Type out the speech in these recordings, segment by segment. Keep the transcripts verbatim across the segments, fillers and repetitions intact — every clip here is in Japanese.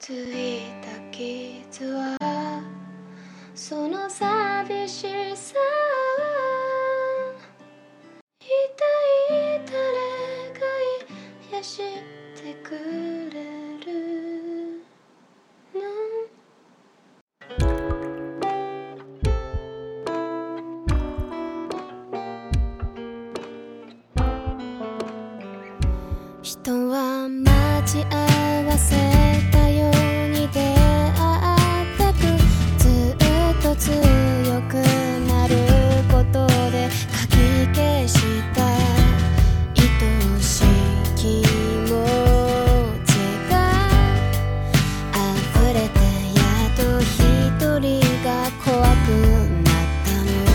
ついた傷はその寂しさ一体誰が癒してくれるの。人は待ち合わせたように出会ったくずっと強くなることでかき消した愛しい気持ちが溢れてやっと一人が怖くなったの。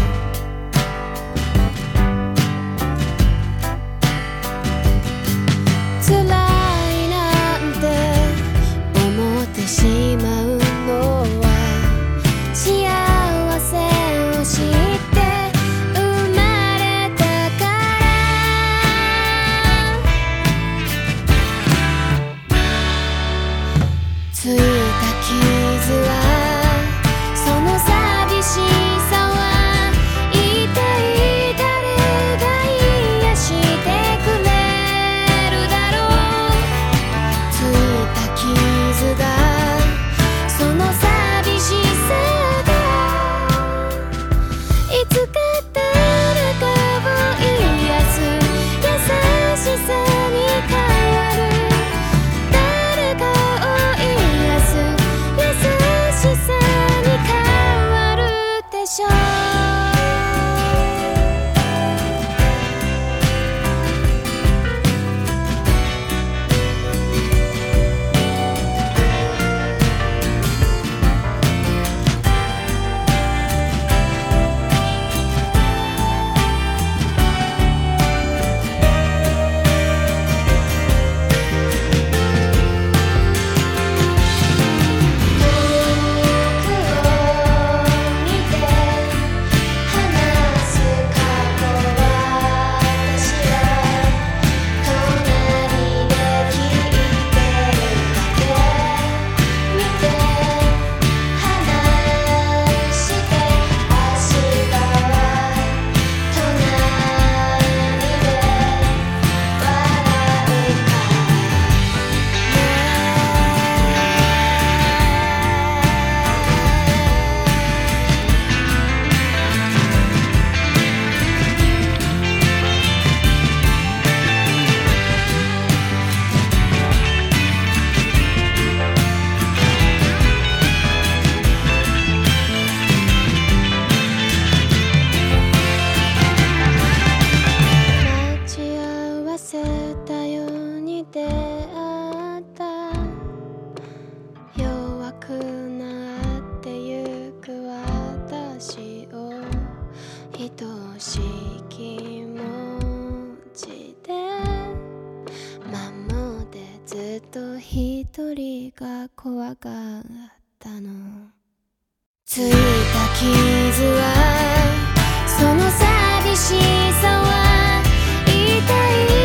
辛いなんて思ってしまうのは幸せを知って生まれたからついた傷はその寂しさは一体誰が癒してくれるだろう。ついた傷がその寂しさがいつか誰かを癒す優しさに変わる。誰かを癒す優しさに変わるでしょう。待ち合わせたように出会った弱くなってゆく私を愛しい気持ちで守ってずっと一人が怖がったの。ついた傷はその寂しさは痛い